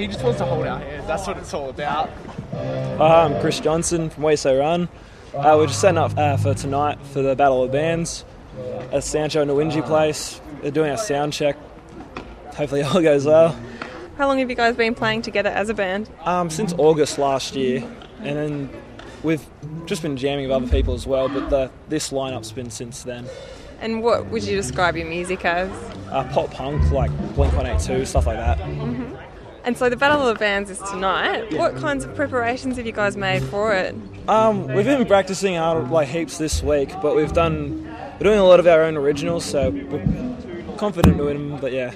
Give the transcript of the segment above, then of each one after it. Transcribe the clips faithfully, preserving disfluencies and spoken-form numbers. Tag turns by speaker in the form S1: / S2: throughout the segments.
S1: just wants to hold our hands. That's what it's all about.
S2: Hi, I'm Chris Johnson from We Say Run. Uh, we're just setting up uh, for tonight for the Battle of Bands at Sancho Nwinji Place. We're doing our sound check. Hopefully all goes well.
S3: How long have you guys been playing together as a band?
S2: Um, since August last year, and then we've just been jamming with other people as well, but the, this lineup's been since then.
S3: And what would you describe your music as?
S2: Uh, pop punk, like Blink one eighty-two, stuff like that.
S3: Mm-hmm. And so the Battle of the Bands is tonight. Yeah. What kinds of preparations have you guys made for it?
S2: Um, we've been practicing our like heaps this week, but we've done we're doing a lot of our own originals, so we're confident doing them. But yeah.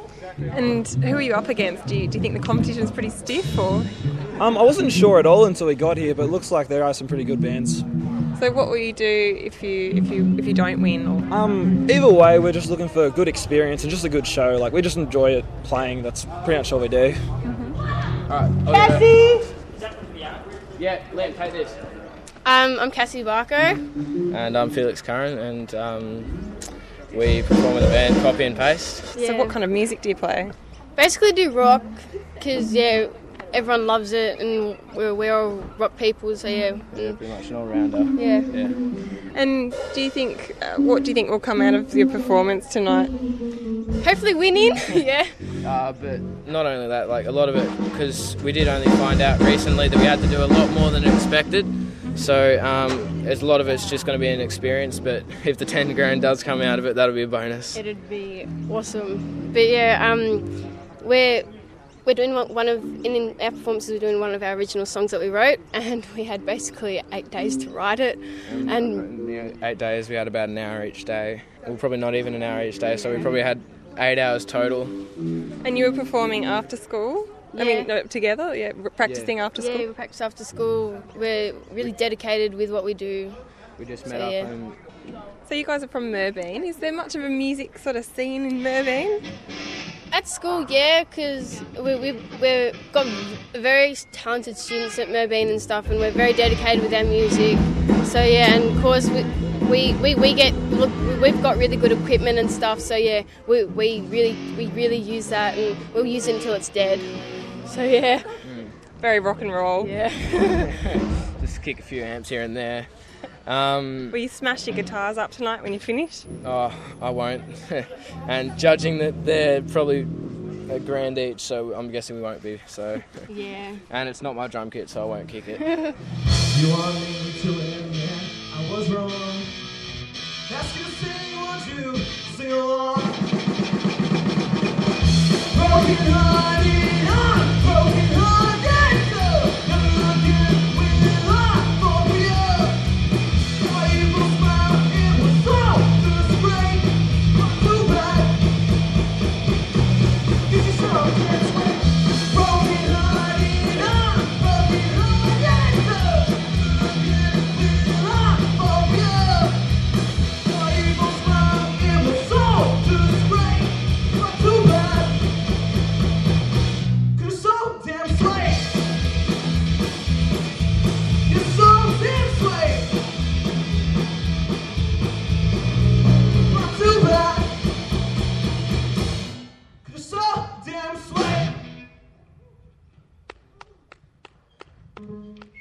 S3: And who are you up against? Do you, do you think the competition's pretty stiff, or?
S2: Um, I wasn't sure at all until we got here, but it looks like there are some pretty good bands.
S3: So what will you do if you if you if you don't win? Or?
S2: Um, either way, we're just looking for a good experience and just a good show. Like we just enjoy it playing. That's pretty much all we do.
S3: Mm-hmm.
S1: All right, Cassie. Yeah, Len, take this.
S4: Um, I'm Cassie Barco.
S5: And I'm Felix Curran, and um, we perform with the band Copy and Paste.
S3: Yeah. So what kind of music do you play?
S4: Basically do rock, because, yeah, everyone loves it, and we're, we're all rock people, so yeah.
S5: Yeah, pretty much an all-rounder.
S4: Yeah.
S5: yeah.
S3: And do you think, uh, what do you think will come out of your performance tonight?
S4: Hopefully winning, yeah.
S5: Uh, but not only that, like a lot of it, because we did only find out recently that we had to do a lot more than expected. So um, a lot of it's just going to be an experience, but if the ten grand does come out of it, that'll be a bonus.
S4: It'd be awesome. But yeah, um, we're we're doing one of in our performances. We're doing one of our original songs that we wrote, and we had basically eight days to write it.
S5: And, and you know, eight days, we had about an hour each day. Well, probably not even an hour each day, so we probably had eight hours total.
S3: And you were performing after school?
S4: Yeah.
S3: I mean, no, together? Yeah, practising
S5: yeah.
S3: after school?
S4: Yeah, we practice after school. We're really dedicated with what we do.
S5: We just
S4: So,
S5: met up
S4: yeah.
S5: and...
S3: So you guys are from Merbeen. Is there much of a music sort of scene in Merbeen?
S4: At school, yeah, because we, we, we've got very talented students at Merbeen and stuff, and we're very dedicated with our music. So, yeah, and of course, we, we, we, we get, look, we've got really good equipment and stuff, so, yeah, we, we, really, we really use that, and we'll use it until it's dead. So, yeah.
S3: Mm. Very rock and roll.
S4: Yeah.
S5: Just kick a few amps here and there. Um,
S3: Will you smash your guitars up tonight when you finish?
S5: Oh, I won't. And judging that they're probably a grand each, so I'm guessing we won't be. So
S4: yeah.
S5: And it's not my drum kit, so I won't kick it.
S6: You want me to admit I was wrong. Ask you to sing, won't you sing along? Broken hearted, I'm broken hearted, so never looking with a heart for you. My evil smile, it was all too straight, not too bad. Give you some chance, broken hearted, I'm broken hearted, so never looking with a heart for you. My evil smile, it was all too straight, not too bad. You're so damn straight. You're so damn straight. Not too bad. You're so damn straight.